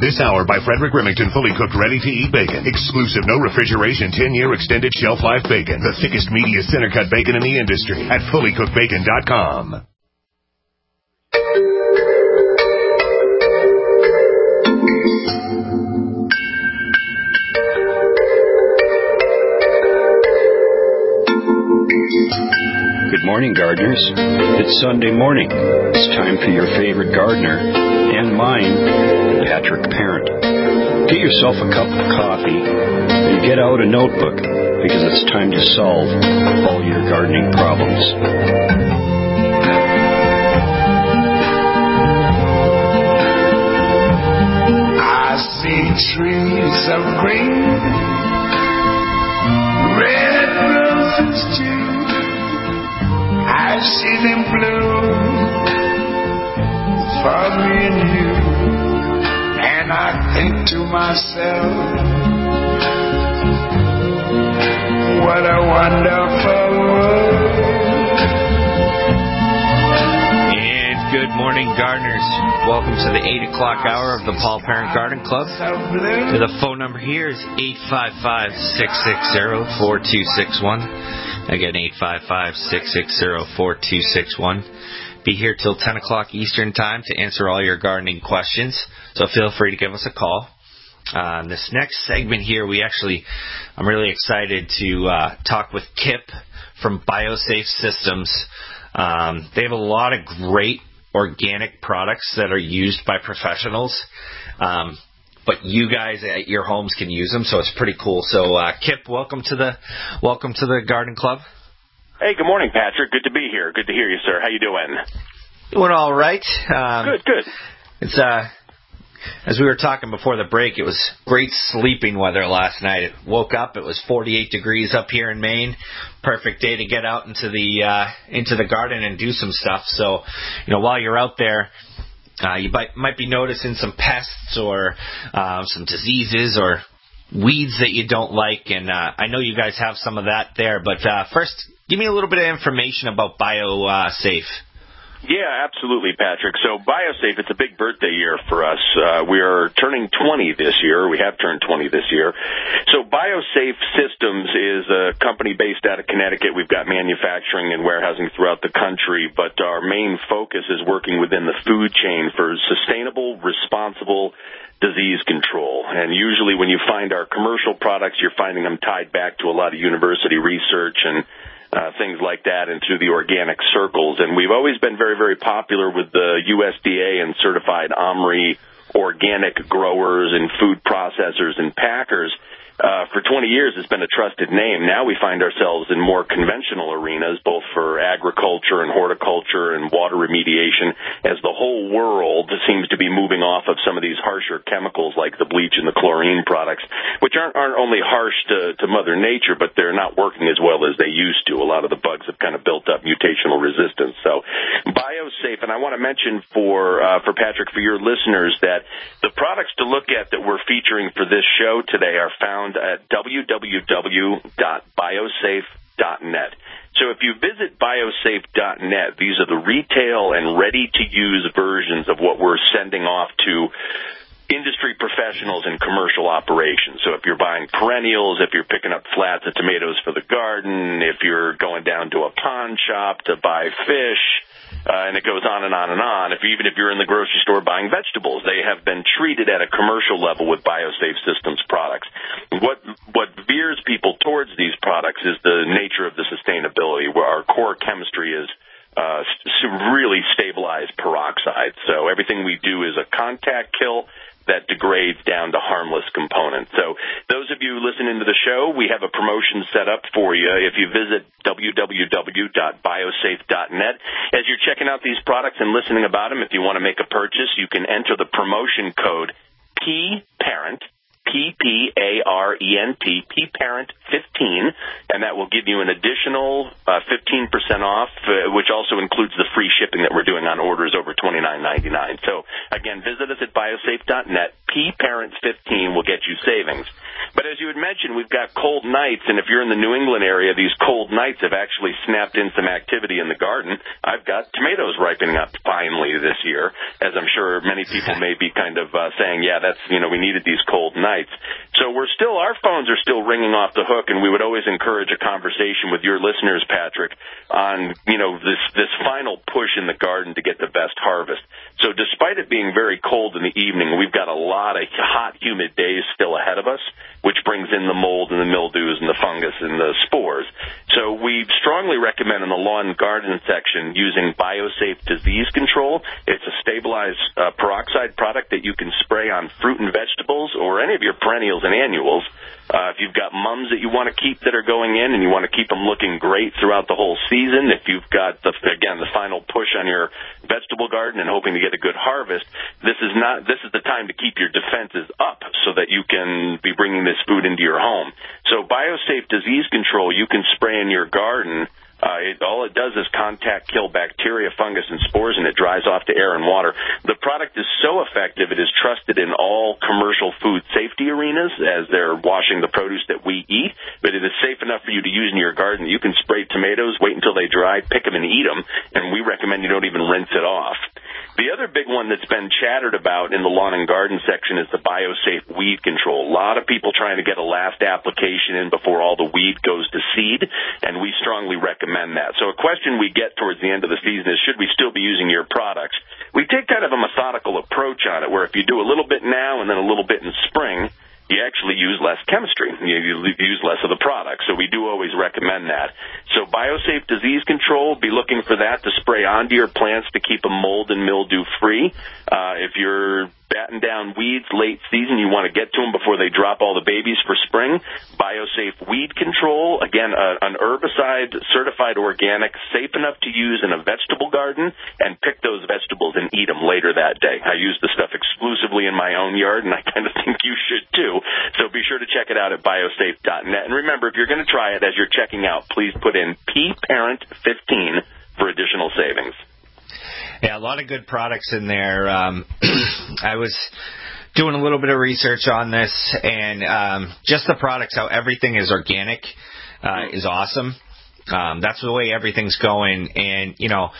This hour by Frederick Remington, fully cooked, ready-to-eat bacon. Exclusive, no refrigeration, 10-year extended shelf life bacon. The thickest, meatiest center-cut bacon in the industry at fullycookedbacon.com. Good morning, gardeners. It's Sunday morning. It's time for your favorite gardener and mine, Patrick Parent. Get yourself a cup of coffee and get out a notebook because it's time to solve all your gardening problems. I see trees of green, red roses too. I see them bloom for me and you, and I think to myself, what a wonderful world. And good morning, gardeners. Welcome to the 8 o'clock hour of the Paul Parent Garden Club. The phone number here is 855-660-4261. Again, 855-660-4261. Be here till 10 o'clock Eastern Time to answer all your gardening questions, so feel free to give us a call. This next segment here, I'm really excited to talk with Kip from BioSafe Systems. They have a lot of great organic products that are used by professionals, but you guys at your homes can use them, so it's pretty cool. So, Kip, welcome to the Garden Club. Hey, good morning, Patrick. Good to be here. Good to hear you, sir. How you doing? Doing all right. Good. It's as we were talking before the break, it was great sleeping weather last night. It woke up, it was 48 degrees up here in Maine. Perfect day to get out into the garden and do some stuff. So, while you're out there, you might be noticing some pests or some diseases or weeds that you don't like, and I know you guys have some of that there. But first, give me a little bit of information about BioSafe. Yeah, absolutely, Patrick. So BioSafe, it's a big birthday year for us. We are turning 20 this year. We have turned 20 this year. So BioSafe Systems is a company based out of Connecticut. We've got manufacturing and warehousing throughout the country, but our main focus is working within the food chain for sustainable, responsible disease control. And usually when you find our commercial products, you're finding them tied back to a lot of university research and things like that into the organic circles. And we've always been very, very popular with the USDA and certified OMRI organic growers and food processors and packers. For 20 years, it's been a trusted name. Now we find ourselves in more conventional arenas, both for agriculture and horticulture and water remediation, as the whole world seems to be moving off of some of these harsher chemicals like the bleach and the chlorine products, which aren't only harsh to Mother Nature, but they're not working as well as they used to. A lot of the bugs have kind of built up mutational resistance. So BioSafe, and I want to mention for Patrick, for your listeners, that the products to look at that we're featuring for this show today are found at www.biosafe.net. So if you visit biosafe.net, these are the retail and ready-to-use versions of what we're sending off to industry professionals and commercial operations. So if you're buying perennials, if you're picking up flats of tomatoes for the garden, if you're going down to a pond shop to buy fish, and it goes on and on and on. Even if you're in the grocery store buying vegetables, they have been treated at a commercial level with BioSafe Systems products. What veers people towards these products is the nature of the sustainability, where our core chemistry is really stabilized peroxide. So everything we do is a contact kill that degrades down to harmless components. So those of you listening to the show, we have a promotion set up for you. If you visit www.biosafe.net, as you're checking out these products and listening about them, if you want to make a purchase, you can enter the promotion code PPARENT, PPARENT, PPARENT15, and that will give you an additional 15% off, which also includes the free shipping that we're doing on orders over $29.99. So, again, visit us at biosafe.net, PParent15 will get you savings. But as you had mentioned, we've got cold nights, and if you're in the New England area, these cold nights have actually snapped in some activity in the garden. I've got tomatoes ripening up finally this year, as I'm sure many people may be kind of saying, yeah, that's, we needed these cold nights. So our phones are still ringing off the hook, and we would always encourage a conversation with your listeners, Patrick, on, this final push in the garden to get the best harvest. So despite it being very cold in the evening, we've got a lot of hot, humid days still ahead of us, which brings in the mold and the mildews and the fungus and the spores. So we strongly recommend in the lawn and garden section using BioSafe disease control. It's a stabilized peroxide product that you can spray on fruit and vegetables or any of your perennials and annuals. If you've got mums that you want to keep that are going in and you want to keep them looking great throughout the whole season, if you've got, the final push on your vegetable garden and hoping to get a good harvest, this is the time to keep your defenses up so that you can be bringing this food into your home. So BioSafe disease control you can spray in your garden. All it does is contact kill bacteria, fungus, and spores, and it dries off to air and water. The product is so effective it is trusted in all commercial food safety arenas as they're washing the produce that we eat, but it is safe enough for you to use in your garden. You can spray tomatoes, wait until they dry, pick them and eat them, and we recommend you don't even rinse it off. The other big one that's been chattered about in the lawn and garden section is the BioSafe weed control. A lot of people trying to get a last application in before all the weed goes to seed, and we strongly recommend that. So a question we get towards the end of the season is, should we still be using your products? We take kind of a methodical approach on it, where if you do a little bit now and then a little bit in spring, you actually use less chemistry. You use less of the product. So we do always recommend that. So BioSafe disease control, be looking for that to spray onto your plants to keep them mold and mildew free. If you're batting down weeds late season, you want to get to them before they drop all the babies for spring. BioSafe weed control, again, an herbicide, certified organic, safe enough to use in a vegetable garden, and pick those vegetables and eat them later that day. I use the stuff exclusively in my own yard, and I kind of think you should too. So be sure to check it out at biosafe.net. And remember, if you're going to try it, as you're checking out, please put in PParent15 for additional savings. Yeah, a lot of good products in there. I was doing a little bit of research on this, and just the products, how everything is organic, is awesome. That's the way everything's going. And,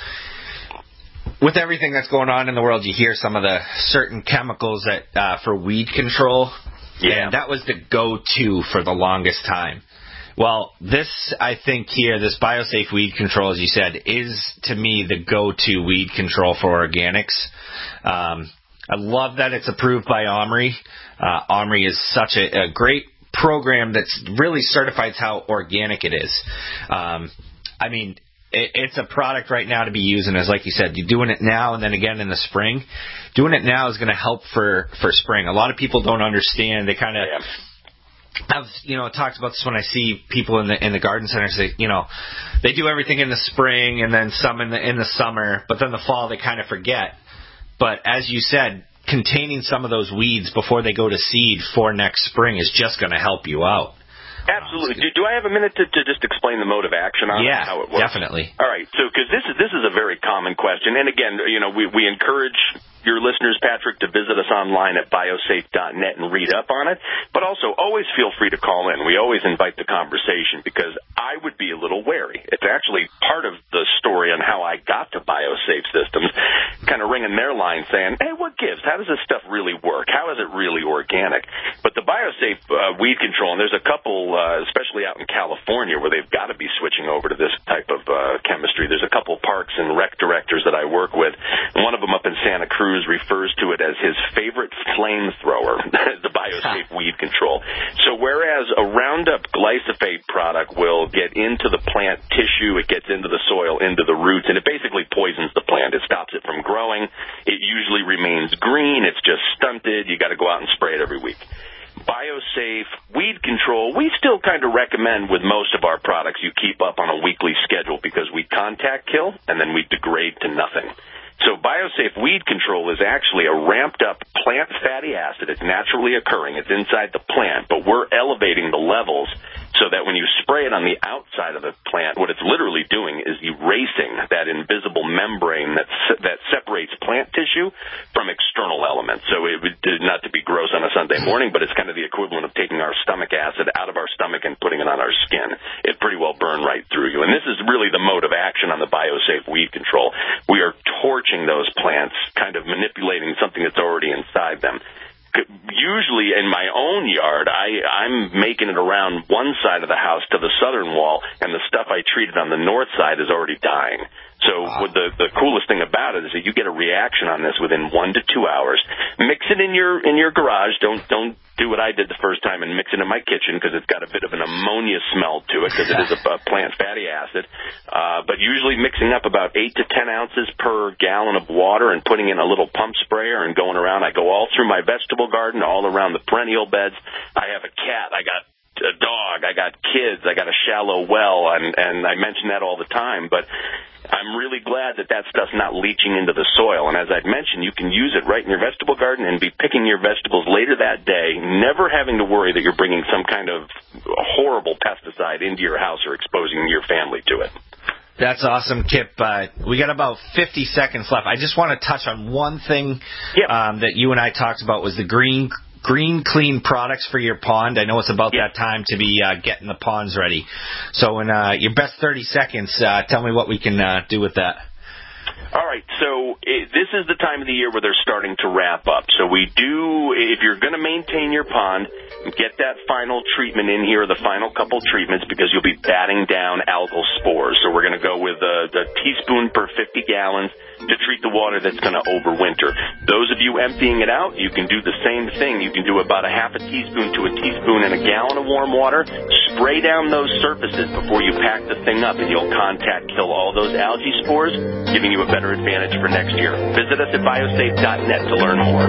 with everything that's going on in the world, you hear some of the certain chemicals that for weed control. Yeah. And that was the go-to for the longest time. Well, this, I think here, this BioSafe weed control, as you said, is, to me, the go-to weed control for organics. I love that it's approved by Omri. Omri is such a great program that's really certifies how organic it is. It's a product right now to be using, as like you said, you're doing it now and then again in the spring. Doing it now is going to help for spring. A lot of people don't understand. They kind of... I've talked about this when I see people in the garden centers. They do everything in the spring and then some in the summer, but then the fall they kind of forget. But as you said, containing some of those weeds before they go to seed for next spring is just going to help you out. Absolutely. Do I have a minute to just explain the mode of action on it, how it works? Yeah, definitely. All right. So, because this is a very common question, and again, we encourage your listeners, Patrick, to visit us online at biosafe.net and read up on it. But also, always feel free to call in. We always invite the conversation because I would be a little wary. It's actually part of the story on how I got to BioSafe Systems, kind of ringing their line saying, hey, what gives? How does this stuff really work? How is it really organic? But the BioSafe weed control, and there's a couple, especially out in California, where they've got to be switching over to this type of chemistry. There's a couple parks and rec directors that I work with. One of them up in Santa Cruz refers to it as his favorite flamethrower, the BioSafe weed control. So whereas a Roundup glyphosate product will get into the plant tissue, it gets into the soil, into the roots, and it basically poisons the plant. It stops it from growing. It usually remains green. It's just stunted. You got to go out and spray it every week. BioSafe weed control, we still kind of recommend with most of our products you keep up on a weekly schedule because we contact kill and then we degrade to nothing. So BioSafe weed control is actually a ramped-up plant fatty acid. It's naturally occurring. It's inside the plant, but we're elevating the levels so that when you spray it on the outside of the plant, what it's literally doing is erasing that invisible membrane that separates plant tissue from external elements. So it would, not to be gross Sunday morning, but it's kind of the equivalent of taking our stomach acid out of our stomach and putting it on our skin. It pretty well burned right through you. And this is really the mode of action on the BioSafe weed control. We are torching those plants, kind of manipulating something that's already inside them. Usually in my own yard, I'm making it around one side of the house to the southern wall, and the stuff I treated on the north side is already dying. So the coolest thing about it is that you get a reaction on this within 1 to 2 hours. Mix it in your garage. Don't do what I did the first time and mix it in my kitchen, because it's got a bit of an ammonia smell to it, because it is a plant fatty acid. But usually mixing up about 8 to 10 ounces per gallon of water and putting in a little pump sprayer and going around. I go all through my vegetable garden, all around the perennial beds. I have a cat. I got a dog. I got kids. I got a shallow well, and I mention that all the time. But I'm really glad that stuff's not leaching into the soil. And as I've mentioned, you can use it right in your vegetable garden and be picking your vegetables later that day, never having to worry that you're bringing some kind of horrible pesticide into your house or exposing your family to it. That's awesome, Kip. We got about 50 seconds left. I just want to touch on one thing that you and I talked about, was the Green Clean products for your pond. I know it's about that time to be getting the ponds ready. So in your best 30 seconds, tell me what we can do with that. All right, so this is the time of the year where they're starting to wrap up. So if you're going to maintain your pond, get that final treatment in here, the final couple treatments, because you'll be batting down algal spores. So we're going to go with a teaspoon per 50 gallons to treat the water that's going to overwinter. Those of you emptying it out, you can do the same thing. You can do about a half a teaspoon to a teaspoon in a gallon of warm water. Spray down those surfaces before you pack the thing up, and you'll kill all those algae spores, giving you a better advantage for next year. Visit us at biosafe.net to learn more.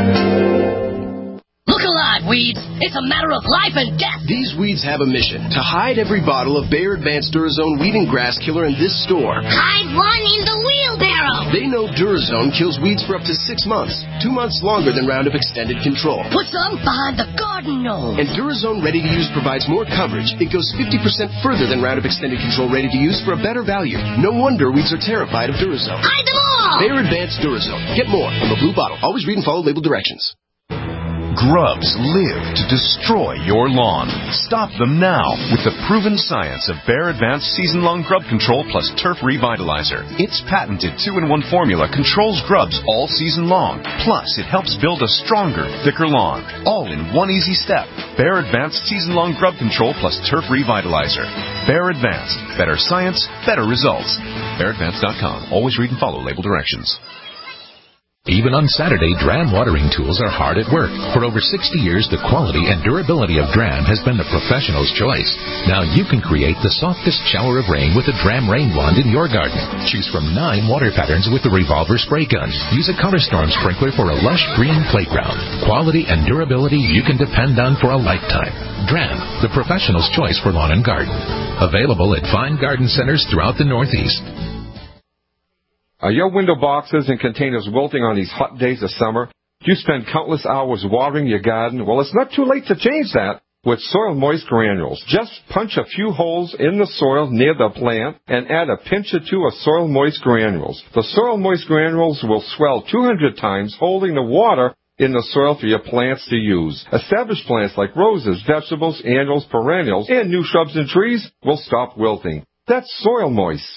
Look alive, weeds. It's a matter of life and death. These weeds have a mission: to hide every bottle of Bayer Advanced Durazone Weed and Grass Killer in this store. Hide one in the wheelbarrow. They know Durazone kills weeds for up to 6 months, 2 months longer than Roundup Extended Control. Put some behind the garden gnome. And Durazone Ready to Use provides more coverage. It goes 50% further than Roundup Extended Control Ready to Use for a better value. No wonder weeds are terrified of Durazone. Hide them all. Bayer Advanced Durazone. Get more from a blue bottle. Always read and follow label directions. Grubs live to destroy your lawn. Stop them now with the proven science of Bayer Advanced Season-Long Grub Control plus Turf Revitalizer. Its patented 2-in-1 formula controls grubs all season long. Plus, it helps build a stronger, thicker lawn. All in one easy step. Bayer Advanced Season-Long Grub Control plus Turf Revitalizer. Bayer Advanced. Better science, better results. BayerAdvanced.com. Always read and follow label directions. Even on Saturday, Dram watering tools are hard at work. For over 60 years, the quality and durability of Dram has been the professional's choice. Now you can create the softest shower of rain with a Dram rain wand in your garden. Choose from 9 water patterns with the revolver spray gun. Use a Color Storm sprinkler for a lush green playground. Quality and durability you can depend on for a lifetime. Dram, the professional's choice for lawn and garden. Available at fine garden centers throughout the Northeast. Are your window boxes and containers wilting on these hot days of summer? Do you spend countless hours watering your garden? Well, it's not too late to change that with Soil Moist Granules. Just punch a few holes in the soil near the plant and add a pinch or two of Soil Moist Granules. The Soil Moist Granules will swell 200 times, holding the water in the soil for your plants to use. Established plants like roses, vegetables, annuals, perennials, and new shrubs and trees will stop wilting. That's Soil Moist.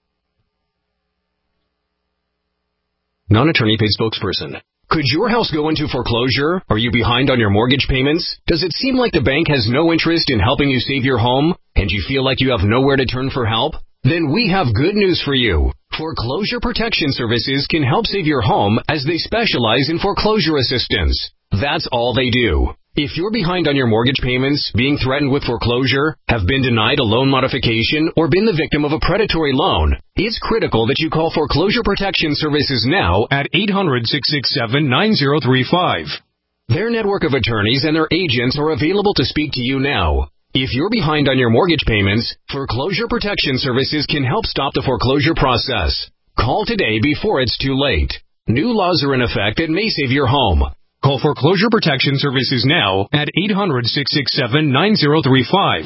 Non-attorney paid spokesperson. Could your house go into foreclosure? Are you behind on your mortgage payments? Does it seem like the bank has no interest in helping you save your home, and you feel like you have nowhere to turn for help? Then we have good news for you. Foreclosure Protection Services can help save your home as they specialize in foreclosure assistance. That's all they do. If you're behind on your mortgage payments, being threatened with foreclosure, have been denied a loan modification, or been the victim of a predatory loan, it's critical that you call Foreclosure Protection Services now at 800-667-9035. Their network of attorneys and their agents are available to speak to you now. If you're behind on your mortgage payments, Foreclosure Protection Services can help stop the foreclosure process. Call today before it's too late. New laws are in effect that may save your home. Call Foreclosure Protection Services now at 800-667-9035.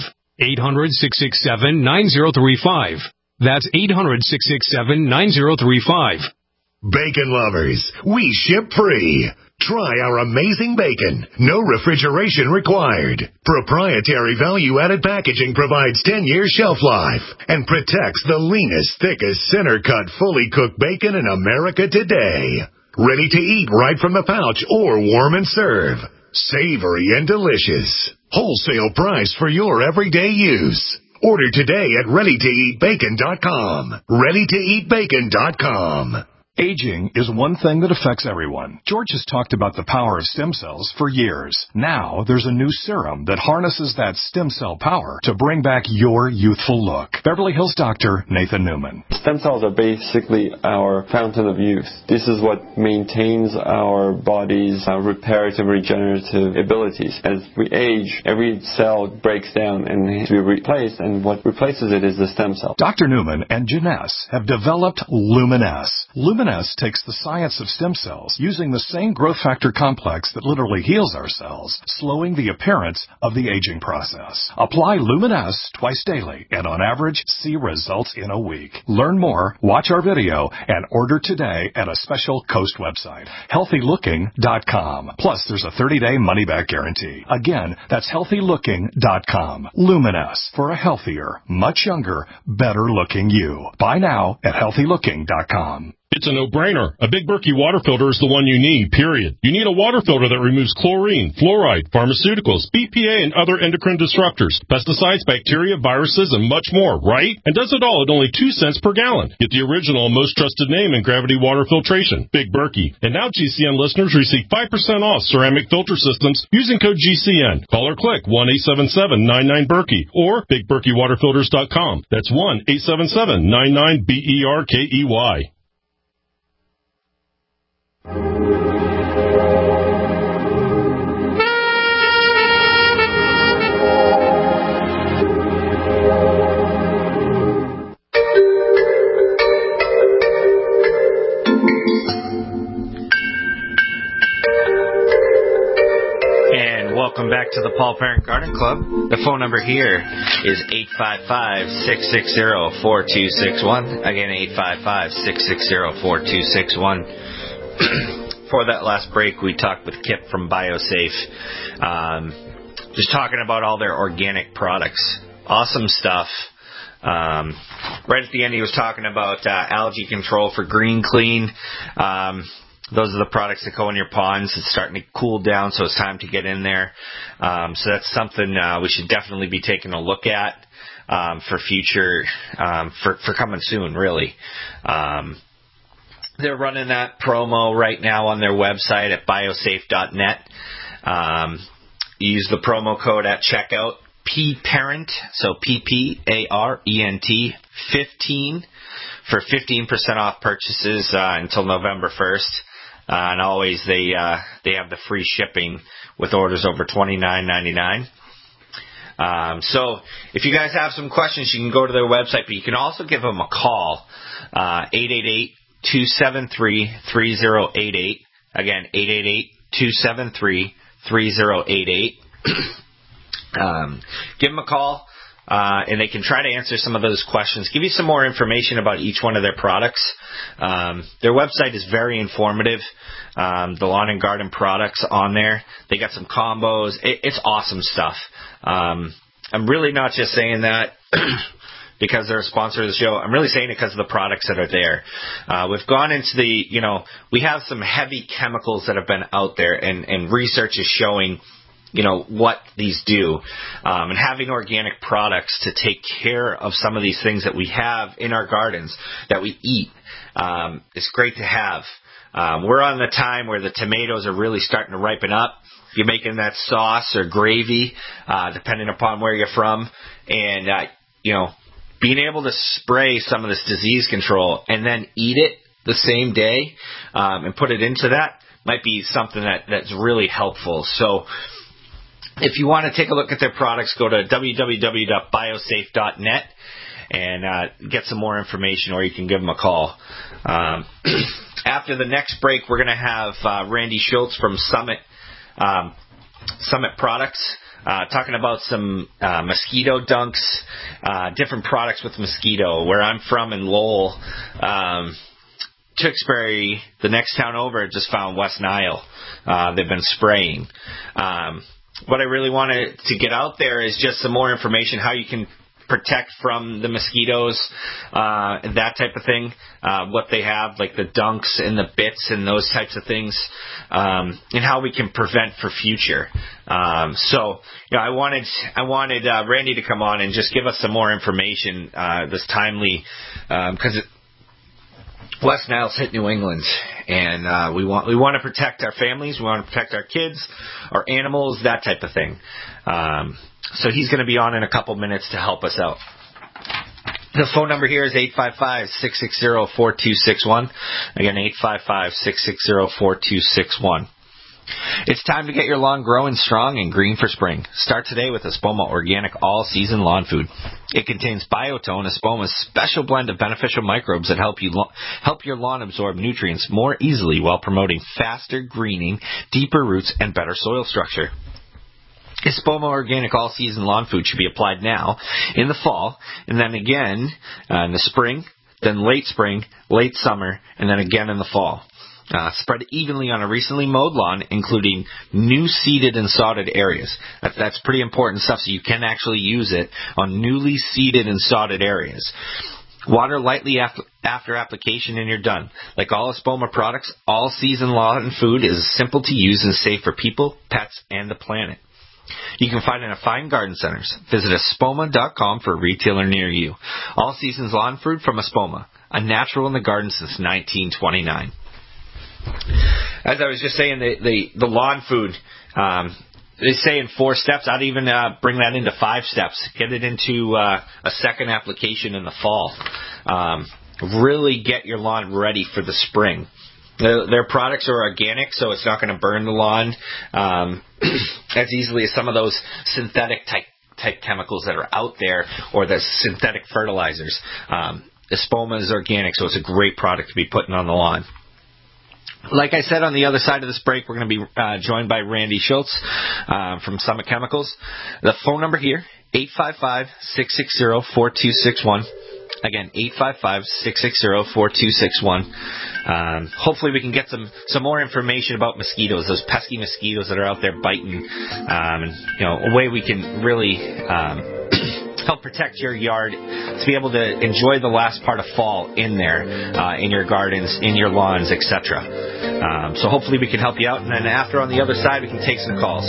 800-667-9035. That's 800-667-9035. Bacon lovers, we ship free. Try our amazing bacon. No refrigeration required. Proprietary value-added packaging provides 10-year shelf life and protects the leanest, thickest, center-cut, fully cooked bacon in America today. Ready to eat right from the pouch or warm and serve. Savory and delicious. Wholesale price for your everyday use. Order today at ReadyToEatBacon.com. ReadyToEatBacon.com. Aging is one thing that affects everyone. George has talked about the power of stem cells for years. Now, there's a new serum that harnesses that stem cell power to bring back your youthful look. Beverly Hills doctor Nathan Newman. Stem cells are basically our fountain of youth. This is what maintains our body's reparative, regenerative abilities. As we age, every cell breaks down and needs to be replaced, and what replaces it is the stem cell. Dr. Newman and Janess have developed Luminesce. Luminesce takes the science of stem cells using the same growth factor complex that literally heals our cells, slowing the appearance of the aging process. Apply Luminesce twice daily and on average see results in a week. Learn more, watch our video, and order today at a special Coast website, healthylooking.com. Plus, there's a 30-day money-back guarantee. Again, that's healthylooking.com. Luminesce for a healthier, much younger, better-looking you. Buy now at healthylooking.com. It's a no-brainer. A Big Berkey water filter is the one you need, period. You need a water filter that removes chlorine, fluoride, pharmaceuticals, BPA, and other endocrine disruptors, pesticides, bacteria, viruses, and much more, right? And does it all at only 2 cents per gallon. Get the original and most trusted name in gravity water filtration, Big Berkey. And now GCN listeners receive 5% off ceramic filter systems using code GCN. Call or click 1-877-99-BERKEY or BigBerkeyWaterFilters.com. That's 1-877-99-BERKEY. Welcome back to the Paul Parent Garden Club. The phone number here is 855-660-4261. Again, 855-660-4261. For that last break, we talked with Kip from BioSafe. Just talking about all their organic products. Awesome stuff. Right at the end, he was talking about algae control for Green Clean. Those are the products that go in your ponds. It's starting to cool down, so it's time to get in there. So that's something we should definitely be taking a look at for future, for coming soon, really. They're running that promo right now on their website at biosafe.net. Use the promo code at checkout, PPARENT, so PPARENT 15 for 15% off purchases until November 1st. And always they have the free shipping with orders over $29.99. So if you guys have some questions, you can go to their website, but you can also give them a call, 888-273-3088. Again, 888-273-3088. Give them a call. And they can try to answer some of those questions, give you some more information about each one of their products. Their website is very informative. The lawn and garden products on there. They got some combos. It's awesome stuff. I'm really not just saying that because they're a sponsor of the show. I'm really saying it because of the products that are there. We've gone into we have some heavy chemicals that have been out there, and research is showing what these do. And having organic products to take care of some of these things that we have in our gardens that we eat, it's great to have. We're on the time where the tomatoes are really starting to ripen up. You're making that sauce or gravy, depending upon where you're from. And, being able to spray some of this disease control and then eat it the same day, and put it into that might be something that's really helpful. So, if you want to take a look at their products, go to www.biosafe.net and get some more information, or you can give them a call. After the next break, we're going to have Randy Schultz from Summit Products talking about some mosquito dunks, different products with mosquito. Where I'm from in Lowell, Tewksbury, the next town over, just found West Nile. They've been spraying. What I really wanted to get out there is just some more information, how you can protect from the mosquitoes, that type of thing, what they have, like the dunks and the bits and those types of things, and how we can prevent for future. So, I wanted Randy to come on and just give us some more information, this timely, because West Nile's hit New England, and we want to protect our families, we want to protect our kids, our animals, that type of thing. So he's going to be on in a couple minutes to help us out. The phone number here is 855-660-4261. Again, 855-660-4261. It's time to get your lawn growing strong and green for spring. Start today with Espoma Organic All-Season Lawn Food. It contains Biotone, Espoma's special blend of beneficial microbes that help your lawn absorb nutrients more easily while promoting faster greening, deeper roots, and better soil structure. Espoma Organic All-Season Lawn Food should be applied now, in the fall, and then again in the spring, then late spring, late summer, and then again in the fall. Spread evenly on a recently mowed lawn, including new seeded and sodded areas. That's pretty important stuff, so you can actually use it on newly seeded and sodded areas. Water lightly after application and you're done. Like all Espoma products, all-season lawn food is simple to use and safe for people, pets, and the planet. You can find it in fine garden centers. Visit Espoma.com for a retailer near you. All seasons lawn food from Espoma, a natural in the garden since 1929. As I was just saying, the lawn food, they say in 4 steps. I'd even bring that into 5 steps. Get it into a second application in the fall. Really get your lawn ready for the spring. Their products are organic, so it's not going to burn the lawn as easily as some of those synthetic type chemicals that are out there, or the synthetic fertilizers. Espoma is organic, so it's a great product to be putting on the lawn. Like I said, on the other side of this break, we're going to be joined by Randy Schultz from Summit Chemicals. The phone number here, 855-660-4261. Again, 855-660-4261. Hopefully we can get some more information about mosquitoes, those pesky mosquitoes that are out there biting, and a way we can really help protect your yard, to be able to enjoy the last part of fall in there, in your gardens, in your lawns, etc. So hopefully we can help you out, and then after, on the other side, we can take some calls.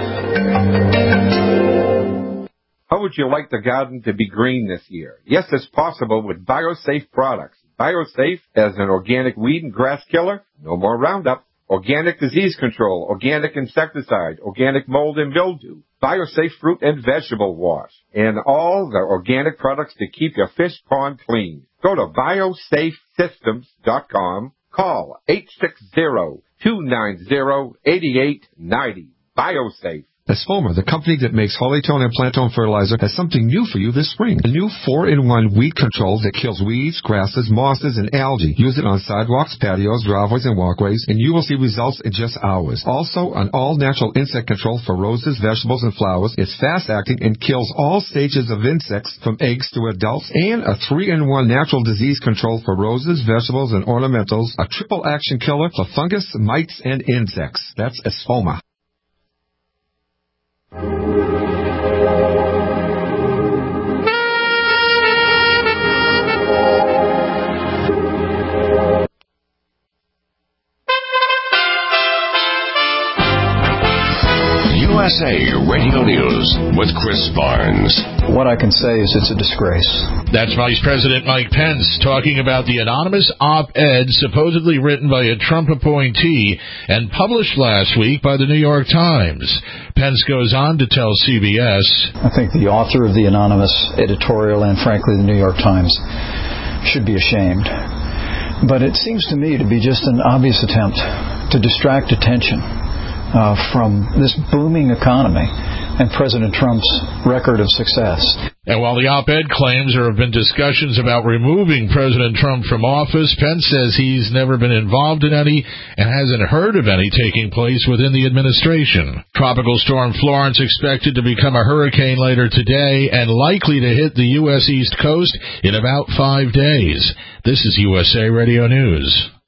How would you like the garden to be green this year? Yes, it's possible with BioSafe products. BioSafe as an organic weed and grass killer, no more Roundup. Organic disease control, organic insecticide, organic mold and mildew, BioSafe fruit and vegetable wash, and all the organic products to keep your fish pond clean. Go to biosafesystems.com. Call 860-290-8890. BioSafe. Espoma, the company that makes Holytone and Plantone fertilizer, has something new for you this spring. A new 4-in-1 weed control that kills weeds, grasses, mosses, and algae. Use it on sidewalks, patios, driveways, and walkways, and you will see results in just hours. Also, an all-natural insect control for roses, vegetables, and flowers. It's fast-acting and kills all stages of insects from eggs to adults. And a 3-in-1 natural disease control for roses, vegetables, and ornamentals. A triple action killer for fungus, mites, and insects. That's Espoma. USA Radio News with Chris Barnes. What I can say is it's a disgrace. That's Vice President Mike Pence talking about the anonymous op-ed supposedly written by a Trump appointee and published last week by the New York Times. Pence goes on to tell CBS, I think the author of the anonymous editorial and, frankly, the New York Times should be ashamed. But it seems to me to be just an obvious attempt to distract attention from this booming economy and President Trump's record of success. And while the op-ed claims there have been discussions about removing President Trump from office, Pence says he's never been involved in any and hasn't heard of any taking place within the administration. Tropical storm Florence expected to become a hurricane later today and likely to hit the U.S. East Coast in about 5 days. This is USA Radio News.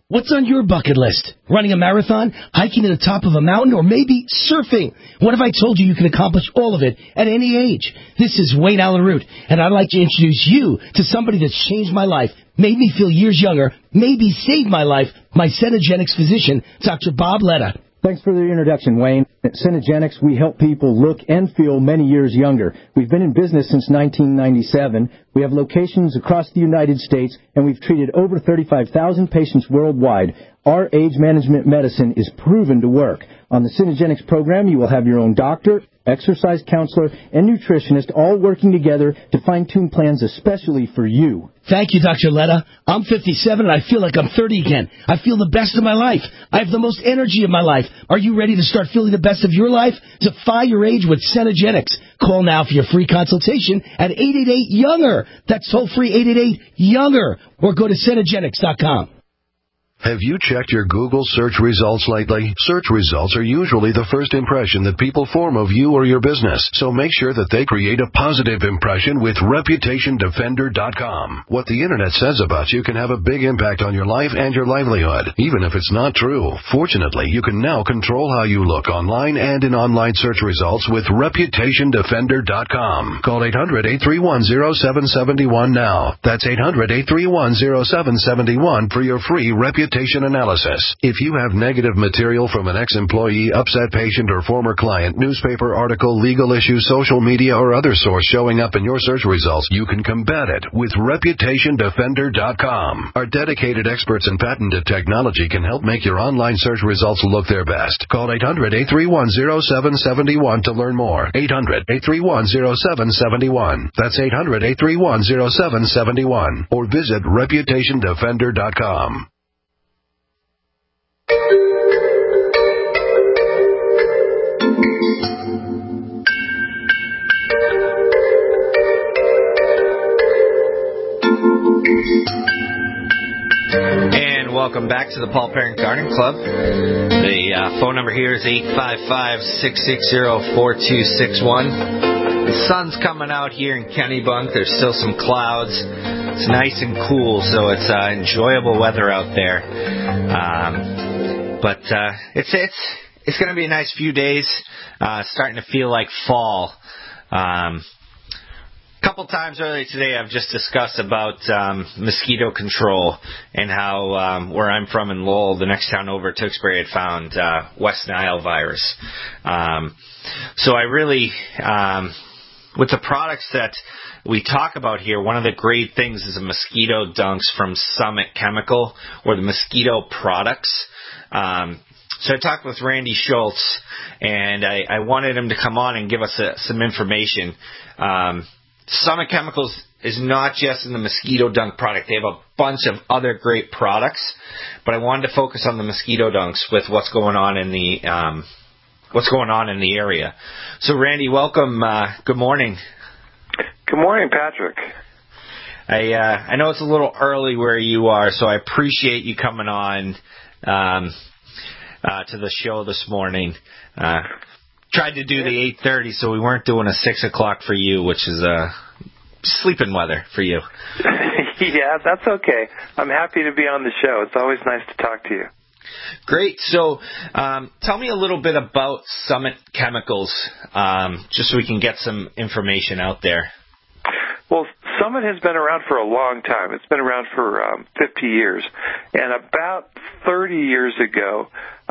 What's on your bucket list? Running a marathon, hiking to the top of a mountain, or maybe surfing? What if I told you can accomplish all of it at any age? This is Wayne Allen Root, and I'd like to introduce you to somebody that's changed my life, made me feel years younger, maybe saved my life, my Cenegenics physician, Dr. Bob Letta. Thanks for the introduction, Wayne. At Cenegenics, we help people look and feel many years younger. We've been in business since 1997. We have locations across the United States, and we've treated over 35,000 patients worldwide. Our age management medicine is proven to work. On the Cenegenics program, you will have your own doctor, exercise counselor, and nutritionist all working together to fine-tune plans especially for you. Thank you, Dr. Letta. I'm 57 and I feel like I'm 30 again. I feel the best of my life. I have the most energy of my life. Are you ready to start feeling the best of your life? Defy your age with Cenegenics. Call now for your free consultation at 888-YOUNGER. That's toll-free 888-YOUNGER. Or go to Cenegenics.com. Have you checked your Google search results lately? Search results are usually the first impression that people form of you or your business, so make sure that they create a positive impression with ReputationDefender.com. What the Internet says about you can have a big impact on your life and your livelihood, even if it's not true. Fortunately, you can now control how you look online and in online search results with ReputationDefender.com. Call 800-831-0771 now. That's 800-831-0771 for your free reputation analysis. If you have negative material from an ex-employee, upset patient, or former client, newspaper article, legal issue, social media, or other source showing up in your search results, you can combat it with ReputationDefender.com. Our dedicated experts in patented technology can help make your online search results look their best. Call 800-831-0771 to learn more. 800-831-0771. That's 800-831-0771. Or visit ReputationDefender.com. And welcome back to the Paul Parent Gardening Club. The phone number here is 855-660-4261. The sun's coming out here in Kennebunk. There's still some clouds. It's nice and cool, so it's enjoyable weather out there. But it's going to be a nice few days. Starting to feel like fall. A couple times earlier today, I've just discussed about mosquito control and how where I'm from in Lowell, the next town over, Tewksbury, had found West Nile virus. So I really, with the products that we talk about here, one of the great things is the mosquito dunks from Summit Chemical, or the mosquito products. So I talked with Randy Schultz, and I wanted him to come on and give us some information. Summit Chemicals is not just in the mosquito dunk product. They have a bunch of other great products, but I wanted to focus on the mosquito dunks with what's going on in the area. So Randy, welcome. Good morning. Good morning, Patrick. I know it's a little early where you are, so I appreciate you coming on to the show this morning. Tried to do the 8:30, so we weren't doing a 6 o'clock for you, which is sleeping weather for you. Yeah, that's okay. I'm happy to be on the show. It's always nice to talk to you. Great. So tell me a little bit about Summit Chemicals, just so we can get some information out there. Well, Summit has been around for a long time. It's been around for 50 years. And about 30 years ago,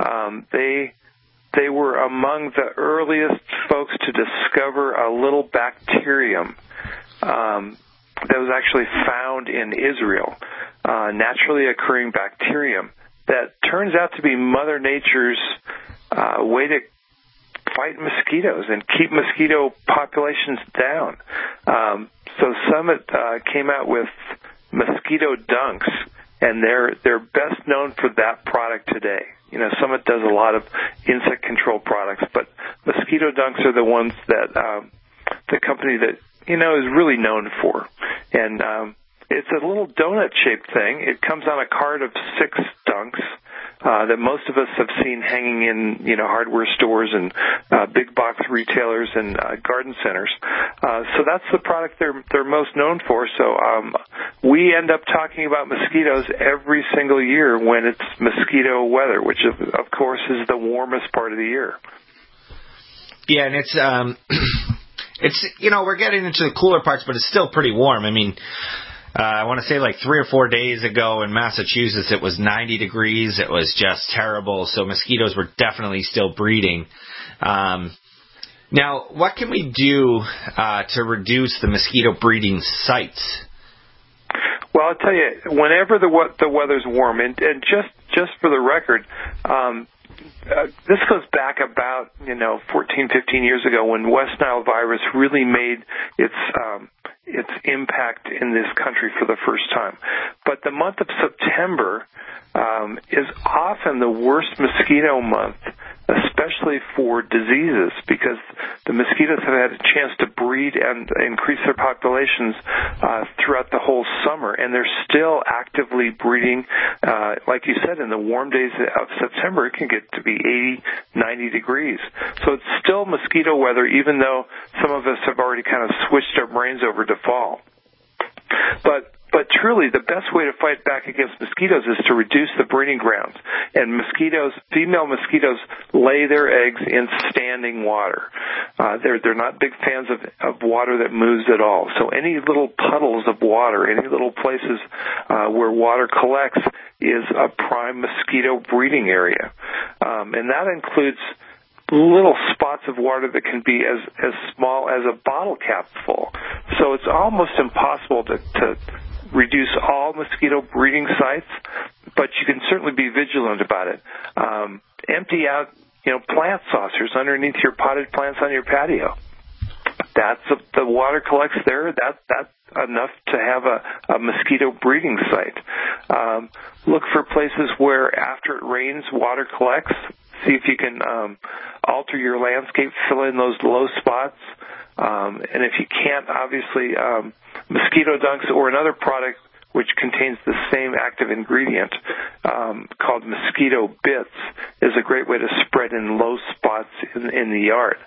they were among the earliest folks to discover a little bacterium that was actually found in Israel, naturally occurring bacterium that turns out to be Mother Nature's way to fight mosquitoes and keep mosquito populations down. So Summit came out with mosquito dunks, and they're best known for that product today. You know, Summit does a lot of insect control products, but mosquito dunks are the ones that the company that, you know, is really known for. And It's a little donut-shaped thing. It comes on a cart of 6 dunks that most of us have seen hanging in, hardware stores and big box retailers and garden centers. So that's the product they're most known for. So we end up talking about mosquitoes every single year when it's mosquito weather, which of course is the warmest part of the year. Yeah, and it's we're getting into the cooler parts, but it's still pretty warm. I mean, I want to say like 3 or 4 days ago in Massachusetts, it was 90 degrees. It was just terrible. So mosquitoes were definitely still breeding. Now, what can we do to reduce the mosquito breeding sites? Well, I'll tell you, whenever the weather's warm, and just for the record, this goes back about 14, 15 years ago when West Nile virus really made its impact in this country for the first time. But the month of September is often the worst mosquito month, especially for diseases, because the mosquitoes have had a chance to breed and increase their populations throughout the whole summer, and they're still actively breeding. Like you said, in the warm days of September, it can get to be 80, 90 degrees. So it's still mosquito weather, even though some of us have already kind of switched our brains over to fall. But truly, the best way to fight back against mosquitoes is to reduce the breeding grounds. And female mosquitoes lay their eggs in standing water. They're not big fans of water that moves at all. So any little puddles of water, any little places where water collects is a prime mosquito breeding area. And that includes little spots of water that can be as small as a bottle cap full. So it's almost impossible to reduce all mosquito breeding sites, but you can certainly be vigilant about it. Empty out, plant saucers underneath your potted plants on your patio. The water collects there. That's enough to have a mosquito breeding site. Look for places where after it rains, water collects. See if you can alter your landscape, fill in those low spots. And if you can't, obviously, mosquito dunks or another product which contains the same active ingredient called mosquito bits is a great way to spread in low spots in the yard.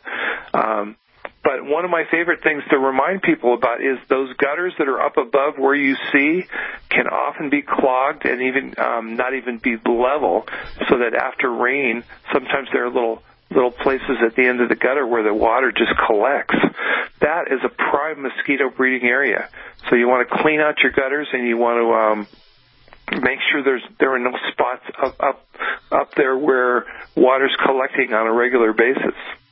But one of my favorite things to remind people about is those gutters that are up above where you see can often be clogged and even not even be level, so that after rain, sometimes there are little places at the end of the gutter where the water just collects. That is a prime mosquito breeding area. So you want to clean out your gutters, and you want to make sure there are no spots up there where water's collecting on a regular basis.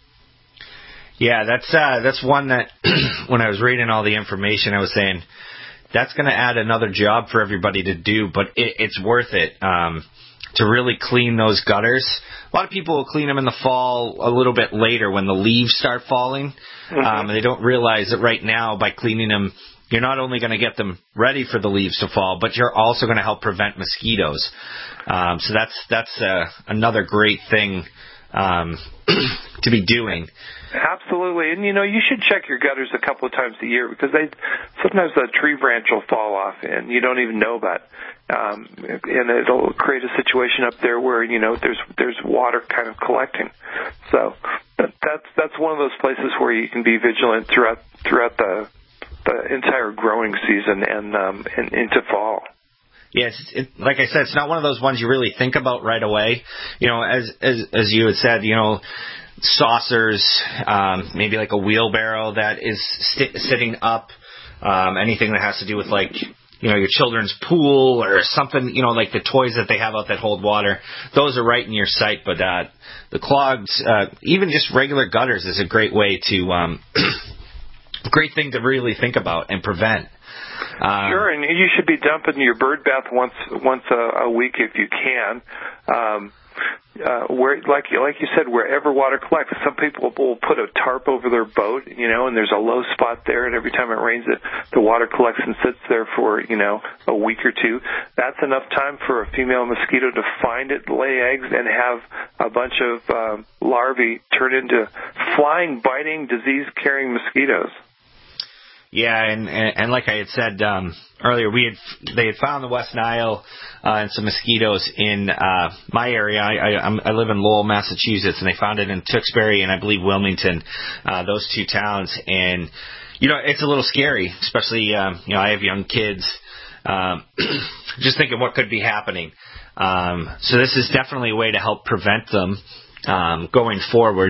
Yeah, that's one that when I was reading all the information, I was saying that's going to add another job for everybody to do, but it's worth it to really clean those gutters. A lot of people will clean them in the fall a little bit later when the leaves start falling. And they don't realize that right now by cleaning them, you're not only going to get them ready for the leaves to fall, but you're also going to help prevent mosquitoes. So that's another great thing to be doing. Absolutely. And, you should check your gutters a couple of times a year because sometimes the tree branch will fall off and you don't even know about it. And it'll create a situation up there where, there's water kind of collecting. So that's one of those places where you can be vigilant throughout the entire growing season and into fall. Yes, like I said, it's not one of those ones you really think about right away. As you had said, saucers, maybe like a wheelbarrow that is sitting up, anything that has to do with your children's pool or something, like the toys that they have out that hold water. Those are right in your sight, but the clogged, even just regular gutters is a great way to, great thing to really think about and prevent. Sure, and you should be dumping your bird bath once a week if you can. Where, like you said, wherever water collects. Some people will put a tarp over their boat, and there's a low spot there, and every time it rains, the water collects and sits there for, a week or two. That's enough time for a female mosquito to find it, lay eggs, and have a bunch of larvae turn into flying, biting, disease-carrying mosquitoes. Yeah, and like I had said earlier, they had found the West Nile and some mosquitoes in my area. I live in Lowell, Massachusetts, and they found it in Tewksbury and I believe Wilmington, those two towns. And it's a little scary, especially I have young kids. Just thinking what could be happening. So this is definitely a way to help prevent them going forward.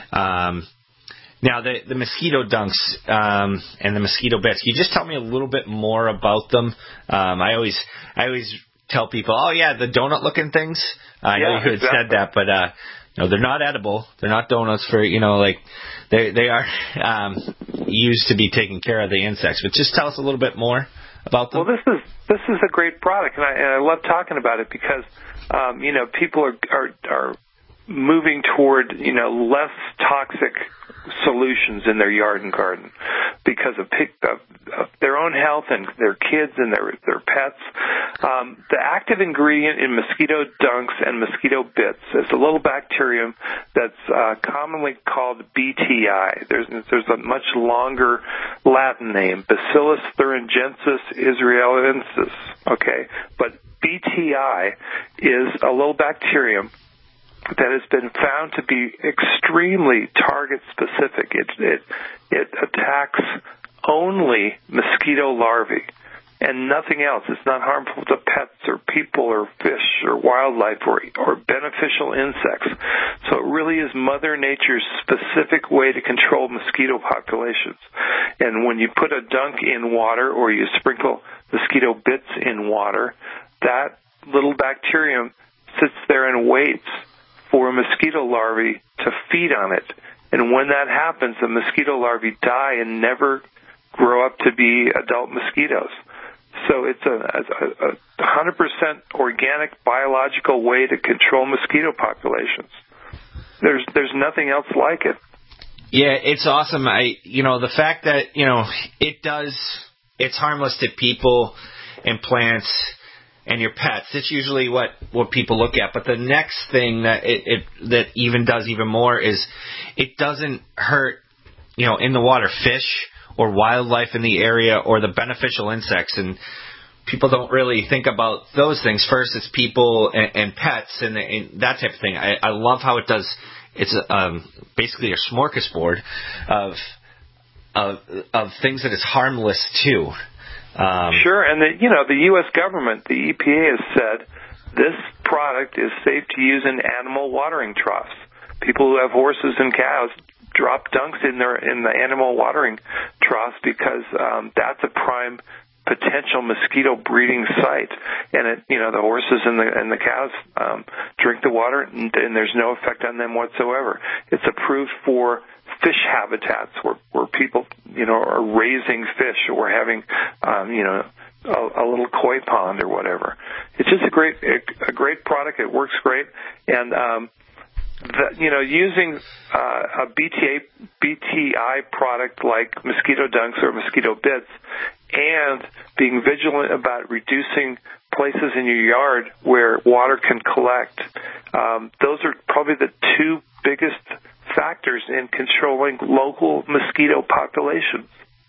Now, the mosquito dunks and the mosquito bits, can you just tell me a little bit more about them? I always tell people, oh, yeah, the donut-looking things. I know you had said that, but they're not edible. They're not donuts for, they are used to be taking care of the insects. But just tell us a little bit more about them. Well, this is a great product, and I love talking about it because, people are moving toward, less toxic solutions in their yard and garden because of their own health and their kids and their pets. The active ingredient in mosquito dunks and mosquito bits is a little bacterium that's commonly called BTI. There's a much longer Latin name, Bacillus thuringiensis israelensis. Okay, but BTI is a little bacterium that has been found to be extremely target specific. It attacks only mosquito larvae and nothing else. It's not harmful to pets or people or fish or wildlife or beneficial insects. So it really is Mother Nature's specific way to control mosquito populations. And when you put a dunk in water or you sprinkle mosquito bits in water, that little bacterium sits there and waits for mosquito larvae to feed on it. And when that happens, the mosquito larvae die and never grow up to be adult mosquitoes. So it's a 100% organic biological way to control mosquito populations. There's nothing else like it. Yeah, it's awesome. The fact that, it's harmless to people and plants and your pets. It's usually what people look at. But the next thing that that even does even more is it doesn't hurt, in the water, fish or wildlife in the area or the beneficial insects. And people don't really think about those things. First, it's people and pets and that type of thing. I love how it does. It's basically a smorgasbord of things that is harmless too. Sure, and the U.S. government, the EPA, has said this product is safe to use in animal watering troughs. People who have horses and cows drop dunks in the animal watering troughs because that's a prime potential mosquito breeding site, and the horses and the cows drink the water, and there's no effect on them whatsoever. It's approved for fish habitats where people are raising fish or having a little koi pond or whatever. It's just a great product. It works great, and using a BTI product like mosquito dunks or mosquito bits, and being vigilant about reducing places in your yard where water can collect, those are probably the two biggest factors in controlling local mosquito populations.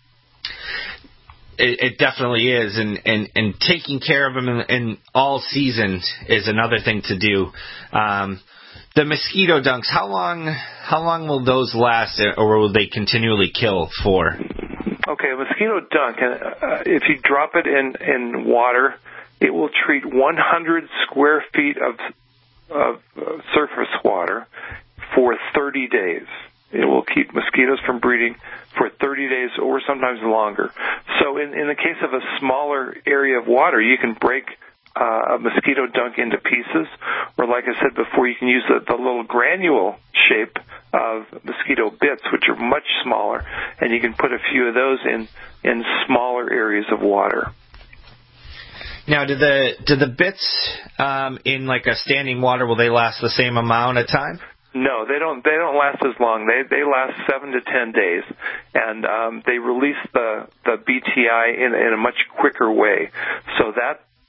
It definitely is, and taking care of them in all seasons is another thing to do. The mosquito dunks, how long will those last, or will they continually kill for? Okay, a mosquito dunk, if you drop it in water, it will treat 100 square feet of surface water for 30 days. It will keep mosquitoes from breeding for 30 days or sometimes longer. So in the case of a smaller area of water, you can break a mosquito dunk into pieces, or like I said before, you can use the little granule shape of mosquito bits, which are much smaller, and you can put a few of those in smaller areas of water. Now, do the bits in like a standing water, will they last the same amount of time? No, they don't last as long. They last 7 to 10 days, and they release the BTI in a much quicker way. So that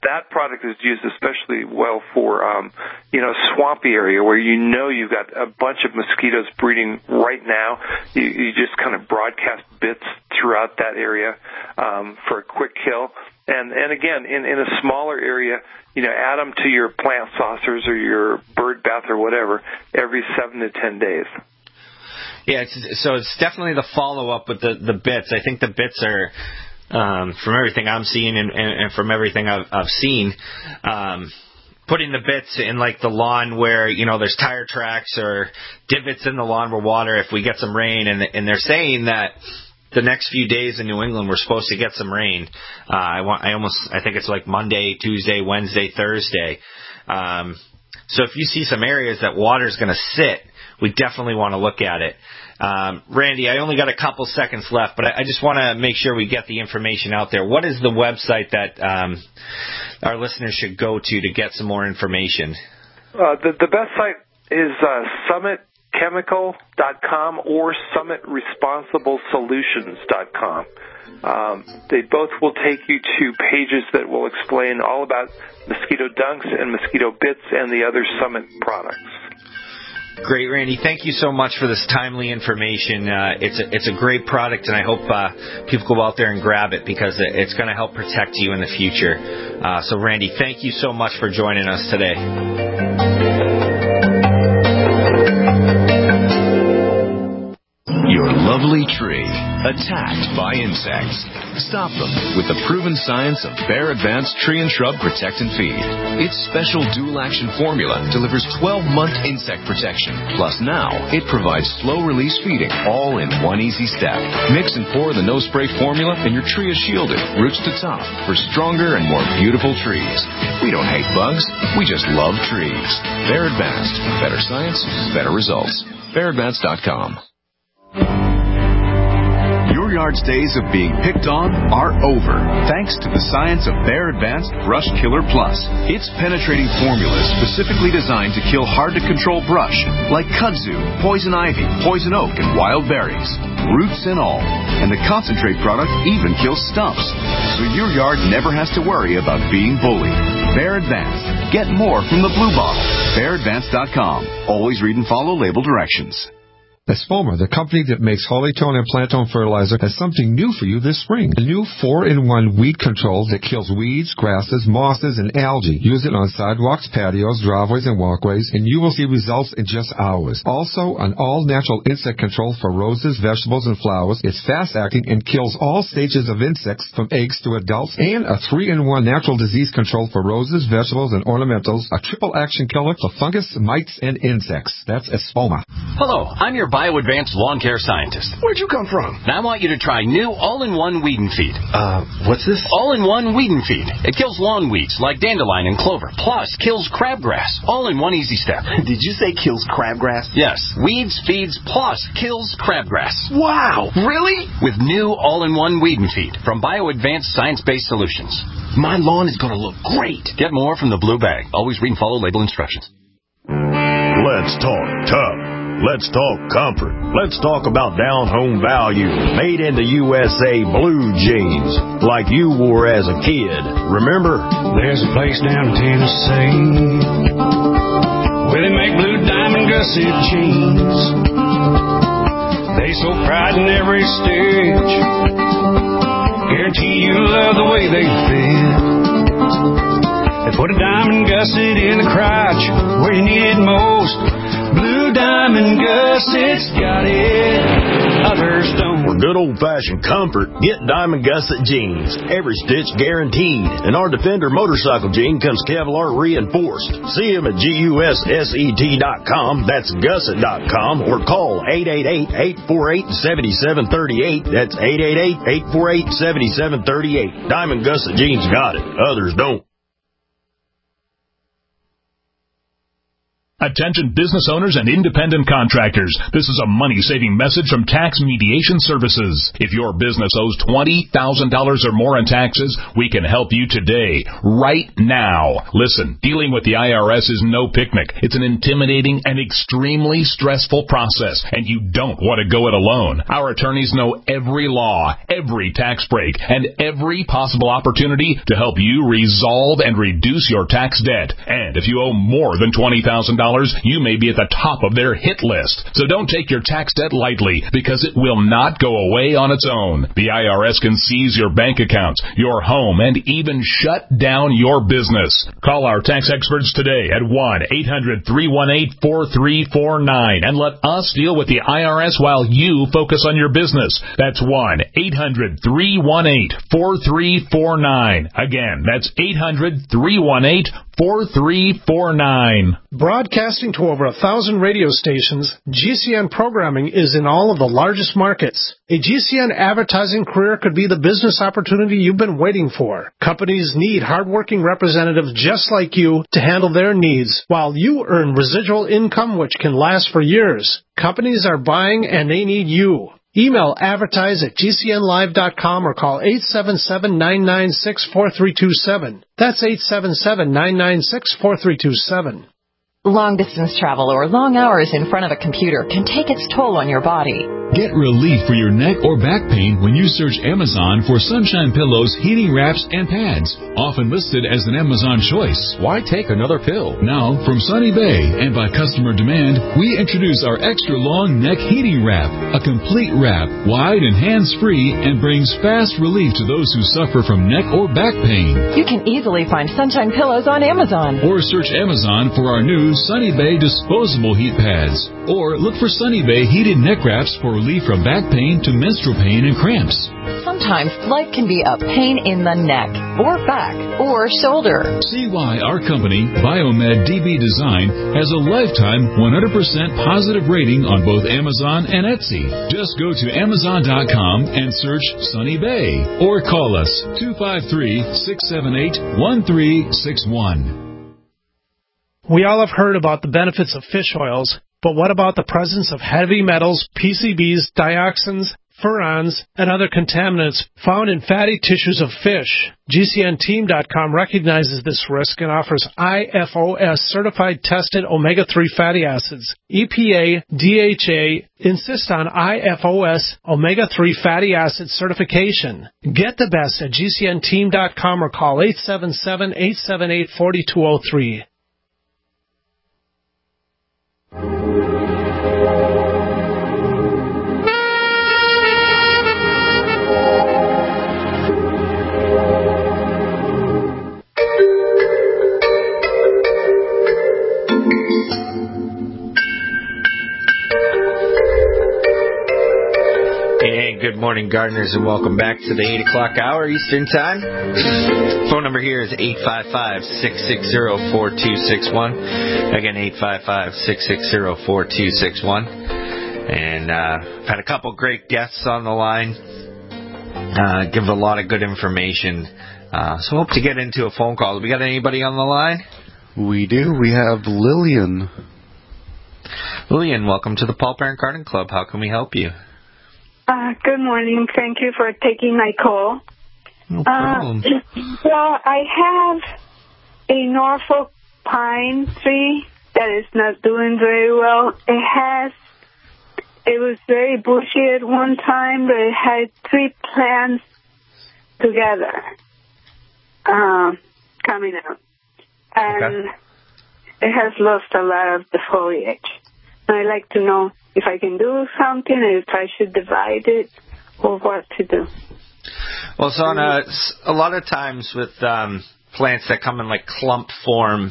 that product is used especially well for, swampy area where you've got a bunch of mosquitoes breeding right now. You just kind of broadcast bits throughout that area for a quick kill. And again, in a smaller area, add them to your plant saucers or your bird bath or whatever every 7 to 10 days. Yeah, so it's definitely the follow-up with the bits. I think the bits are, from everything I'm seeing and from everything I've seen, putting the bits in like the lawn where, there's tire tracks or divots in the lawn where water, if we get some rain, and they're saying that the next few days in New England we're supposed to get some rain. I think it's like Monday, Tuesday, Wednesday, Thursday. So if you see some areas that water's going to sit, we definitely want to look at it. Randy, I only got a couple seconds left, but I just want to make sure we get the information out there. What is the website that our listeners should go to get some more information? The best site is SummitChemical.com or SummitResponsibleSolutions.com. They both will take you to pages that will explain all about mosquito dunks and mosquito bits and the other Summit products. Great, Randy. Thank you so much for this timely information. It's a great product, and I hope people go out there and grab it because it's going to help protect you in the future. So, Randy, thank you so much for joining us today. Your lovely tree attacked by insects. Stop them with the proven science of Bayer Advanced Tree and Shrub Protect and Feed. Its special dual-action formula delivers 12-month insect protection. Plus now, it provides slow-release feeding, all in one easy step. Mix and pour the no-spray formula, and your tree is shielded, roots to top, for stronger and more beautiful trees. We don't hate bugs. We just love trees. Bayer Advanced. Better science, better results. BayerAdvanced.com. Your yard's days of being picked on are over, thanks to the science of Bayer Advanced Brush Killer Plus. Its penetrating formula is specifically designed to kill hard-to-control brush, like kudzu, poison ivy, poison oak, and wild berries, roots and all. And the concentrate product even kills stumps, so your yard never has to worry about being bullied. Bayer Advanced. Get more from the blue bottle. BayerAdvanced.com. Always read and follow label directions. Espoma, the company that makes Hollytone and Plantone fertilizer, has something new for you this spring. A new 4-in-1 weed control that kills weeds, grasses, mosses, and algae. Use it on sidewalks, patios, driveways, and walkways, and you will see results in just hours. Also, an all-natural insect control for roses, vegetables, and flowers. It's fast-acting and kills all stages of insects from eggs to adults. And a 3-in-1 natural disease control for roses, vegetables, and ornamentals. A triple-action killer for fungus, mites, and insects. That's Espoma. Hello, I'm your BioAdvanced lawn care scientist. Where'd you come from? Now I want you to try new all-in-one weed and feed. What's this? All-in-one weed and feed. It kills lawn weeds like dandelion and clover, plus kills crabgrass. All in one easy step. Did you say kills crabgrass? Yes. Weeds, feeds, plus kills crabgrass. Wow. Really? With new all-in-one weed and feed from BioAdvanced science-based solutions. My lawn is going to look great. Get more from the blue bag. Always read and follow label instructions. Let's talk tough. Let's talk comfort. Let's talk about down-home value. Made in the USA blue jeans, like you wore as a kid. Remember? There's a place down in Tennessee where they make blue diamond gusset jeans. They so pride in every stitch. Guarantee you love the way they fit. They put a diamond gusset in the crotch where you need it most. Blue Diamond Gussets got it, others don't. For good old-fashioned comfort, get Diamond Gusset jeans. Every stitch guaranteed. And our Defender motorcycle jean comes Kevlar reinforced. See them at GUSSET.com, that's Gusset.com, or call 888-848-7738. That's 888-848-7738. Diamond Gusset jeans got it, others don't. Attention business owners and independent contractors. This is a money-saving message from Tax Mediation Services. If your business owes $20,000 or more in taxes, we can help you today, right now. Listen, dealing with the IRS is no picnic. It's an intimidating and extremely stressful process, and you don't want to go it alone. Our attorneys know every law, every tax break, and every possible opportunity to help you resolve and reduce your tax debt. And if you owe more than $20,000, you may be at the top of their hit list. So don't take your tax debt lightly, because it will not go away on its own. The IRS can seize your bank accounts, your home, and even shut down your business. Call our tax experts today at 1-800-318-4349 and let us deal with the IRS while you focus on your business. That's 1-800-318-4349. Again, that's 800-318-4349. Broadcasting to over 1,000 radio stations, GCN programming is in all of the largest markets. A GCN advertising career could be the business opportunity you've been waiting for. Companies need hardworking representatives just like you to handle their needs, while you earn residual income which can last for years. Companies are buying and they need you. Email advertise@gcnlive.com or call 877-996-4327. That's 877-996-4327. Long-distance travel or long hours in front of a computer can take its toll on your body. Get relief for your neck or back pain when you search Amazon for Sunshine Pillows, heating wraps, and pads, often listed as an Amazon choice. Why take another pill? Now, from Sunny Bay and by customer demand, we introduce our extra long neck heating wrap, a complete wrap, wide and hands-free, and brings fast relief to those who suffer from neck or back pain. You can easily find Sunshine Pillows on Amazon. Or search Amazon for our new Sunny Bay disposable heat pads. Or look for Sunny Bay heated neck wraps for relief from back pain to menstrual pain and cramps. Sometimes life can be a pain in the neck, or back, or shoulder. See why our company, Biomed DB Design, has a lifetime 100% positive rating on both Amazon and Etsy. Just go to Amazon.com and search Sunny Bay. Or call us 253-678-1361. We all have heard about the benefits of fish oils, but what about the presence of heavy metals, PCBs, dioxins, furans, and other contaminants found in fatty tissues of fish? GCNteam.com recognizes this risk and offers IFOS certified tested omega-3 fatty acids. EPA, DHA insist on IFOS omega-3 fatty acid certification. Get the best at GCNteam.com or call 877-878-4203. And good morning, gardeners, and welcome back to the 8 o'clock hour Eastern Time. Phone number here is 855-660-4261. Again, 855-660-4261. And I've had a couple great guests on the line. Give a lot of good information. So hope to get into a phone call. We got anybody on the line? We do. We have Lillian. Lillian, welcome to the Paul Parent Garden Club. How can we help you? Good morning. Thank you for taking my call. No problem. Well, I have a Norfolk pine tree that is not doing very well. It was very bushy at one time, but it had 3 plants together coming out. And it has lost a lot of the foliage. I'd like to know if I can do something, if I should divide it, or what to do. Well, so on a lot of times with plants that come in like clump form,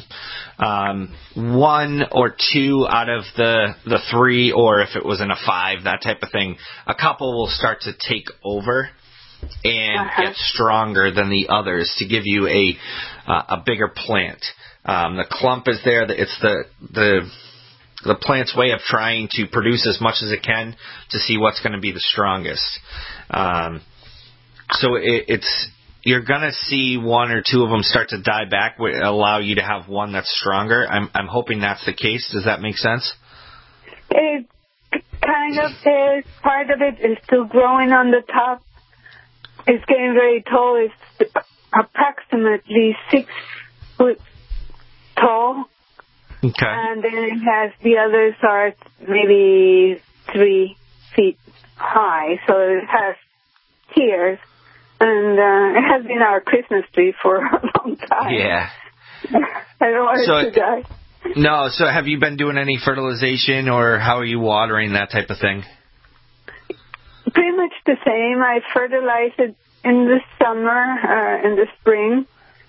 1 or 2 out of the 3, or if it was in a 5, that type of thing, a couple will start to take over and get stronger than the others to give you a bigger plant. The clump is there. It's the plant's way of trying to produce as much as it can to see what's going to be the strongest. So it's you're gonna see one or two of them start to die back, which allow you to have one that's stronger. I'm hoping that's the case. Does that make sense? It kind of is. Part of it is still growing on the top. It's getting very tall. It's approximately 6 foot tall. Okay. And then it has the others are maybe 3 feet high. So it has tiers. And it has been our Christmas tree for a long time. Yeah. I don't want it to die. No, so have you been doing any fertilization, or how are you watering, that type of thing? Pretty much the same. I fertilize it in the summer, in the spring.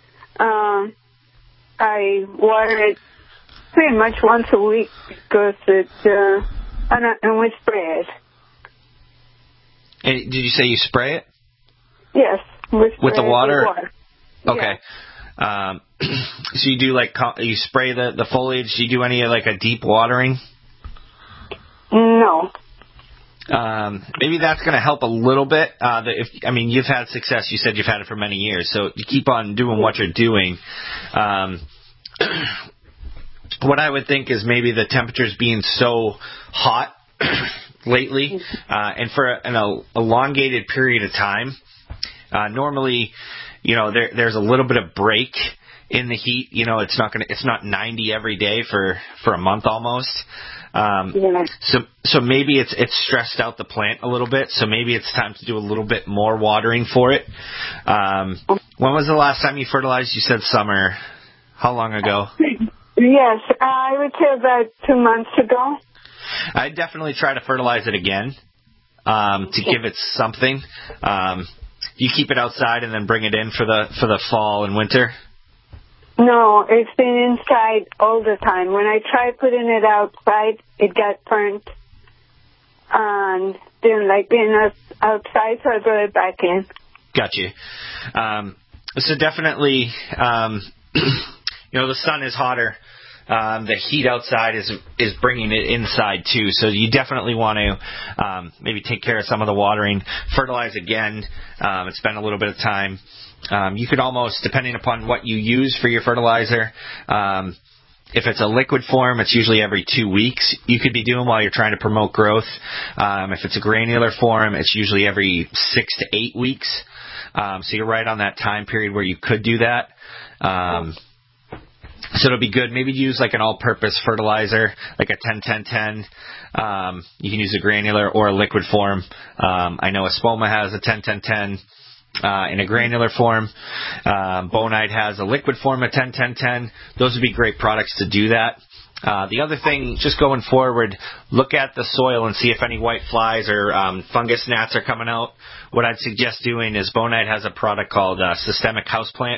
I water it pretty much once a week because and we spray it. And did you say you spray it? Yes. With the water? With water. Okay. Yeah. So you do you spray the foliage? Do you do any like a deep watering? No. Maybe that's going to help a little bit. You've had success. You said you've had it for many years, so you keep on doing what you're doing. What I would think is maybe the temperatures being so hot lately, and for an elongated period of time. Normally, there's a little bit of break in the heat. It's not 90 every day for a month almost. So maybe it's stressed out the plant a little bit. So maybe it's time to do a little bit more watering for it. When was the last time you fertilized? You said summer. How long ago? Yes, I would say about 2 months ago. I'd definitely try to fertilize it again to give it something. You keep it outside and then bring it in for the fall and winter? No, it's been inside all the time. When I tried putting it outside, it got burnt. And didn't like being outside, so I brought it back in. Got you. So definitely, the sun is hotter. The heat outside is bringing it inside too, so you definitely want to maybe take care of some of the watering, fertilize again. It's been a little bit of time. You could almost, depending upon what you use for your fertilizer, if it's a liquid form, it's usually every 2 weeks you could be doing while you're trying to promote growth. If it's a granular form, it's usually every 6 to 8 weeks. So you're right on that time period where you could do that. So it'll be good. Maybe use like an all-purpose fertilizer, like a 10-10-10. You can use a granular or a liquid form. I know Espoma has a 10-10-10 in a granular form. Bonide has a liquid form of 10-10-10. Those would be great products to do that. The other thing, just going forward, look at the soil and see if any white flies or fungus gnats are coming out. What I'd suggest doing is Bonide has a product called Systemic Houseplant.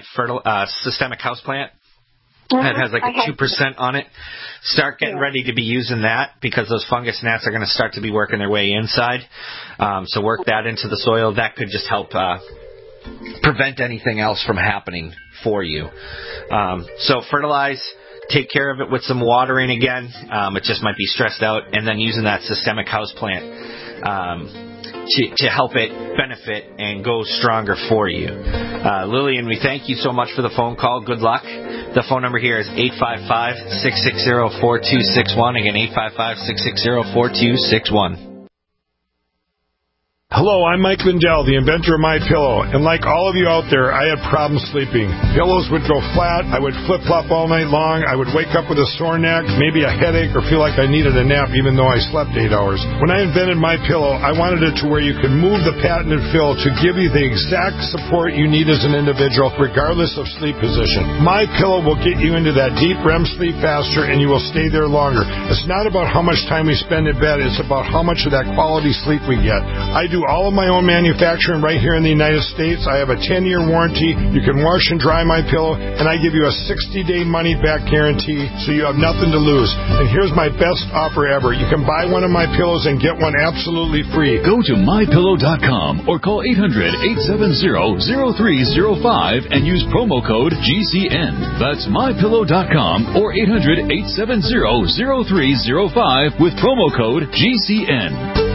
It has like a 2% on it. Start getting ready to be using that because those fungus gnats are going to start to be working their way inside. So work that into the soil. That could just help prevent anything else from happening for you. So fertilize, take care of it with some watering again. It just might be stressed out. And then using that systemic houseplant to help it benefit and go stronger for you. Lillian, we thank you so much for the phone call. Good luck. The phone number here is 855-660-4261. Again, 855-660-4261. Hello, I'm Mike Lindell, the inventor of MyPillow, and like all of you out there, I had problems sleeping. Pillows would go flat, I would flip-flop all night long, I would wake up with a sore neck, maybe a headache, or feel like I needed a nap even though I slept 8 hours. When I invented MyPillow, I wanted it to where you could move the patented fill to give you the exact support you need as an individual, regardless of sleep position. MyPillow will get you into that deep REM sleep faster, and you will stay there longer. It's not about how much time we spend in bed, it's about how much of that quality sleep we get. I do all of my own manufacturing right here in the United States. I have a 10-year warranty. You can wash and dry my pillow, and I give you a 60-day money-back guarantee, so you have nothing to lose. And here's my best offer ever. You can buy one of my pillows and get one absolutely free. Go to MyPillow.com or call 800-870-0305 and use promo code GCN. That's MyPillow.com or 800-870-0305 with promo code GCN.